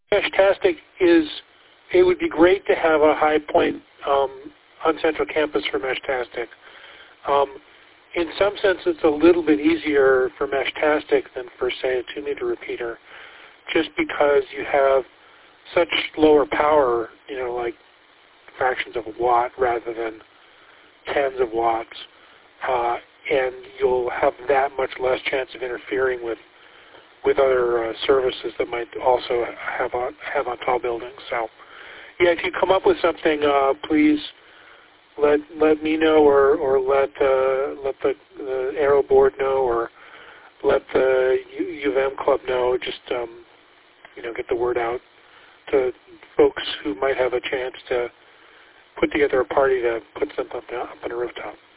Meshtastic it would be great to have a high point on Central Campus for Meshtastic. In some sense, it's a little bit easier for Meshtastic than for, say, a 2-meter repeater, just because you have such lower power, like fractions of a watt rather than tens of watts, and you'll have that much less chance of interfering with other services that might also have on tall buildings. So, yeah, if you come up with something, please let me know, or let the Aero board know, or let the U of M club know. Just get the word out to folks who might have a chance to put together a party to put something up on a rooftop.